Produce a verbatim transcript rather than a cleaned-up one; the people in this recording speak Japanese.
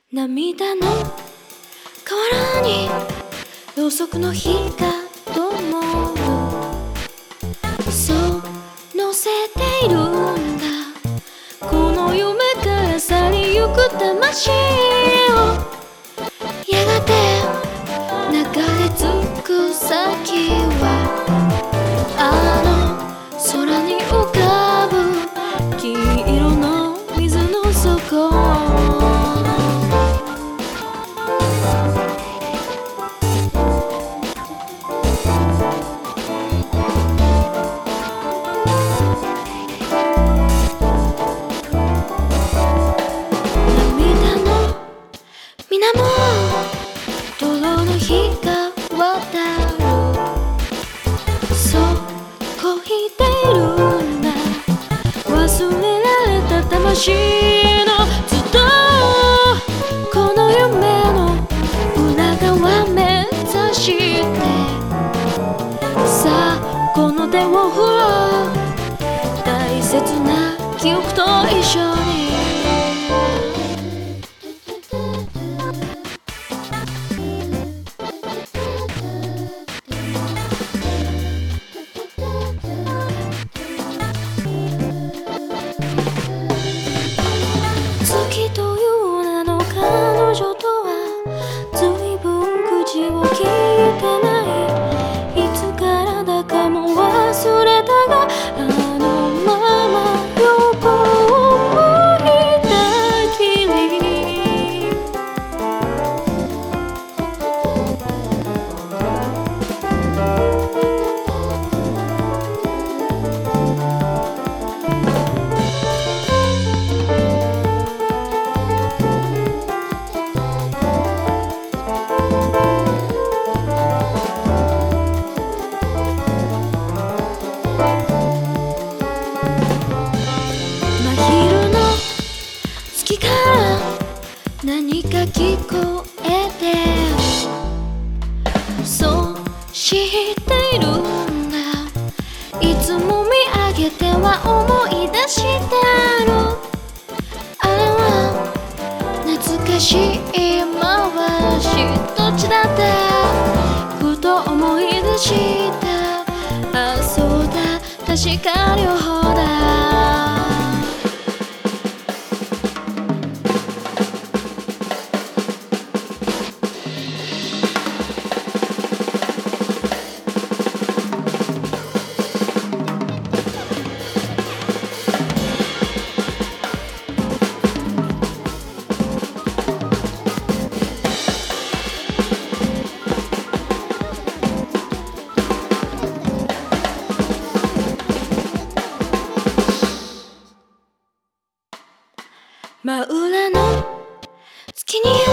涙の河原にろうそくの火が灯る。そう乗せているんだ、この夢から去りゆく魂を。やがて流れ着く先はあの空に浮かぶ黄色の水の底。泥の日が渡る。そうこいているんだ、忘れられた魂のずっとこの夢の裏側目指して、さあこの手を振ろう、大切な記憶と一緒に。月という名の彼女とはずいぶん口を聞いてない。いつからだかも忘れたが、あのまま横を向いたきり。月から何か聞こえてる。そう知っているんだ、いつも見上げては思い出してる。あれは懐かしい回し、どっちだってふと思い出した。あ、そうだ、確か両方だ。真裏の月に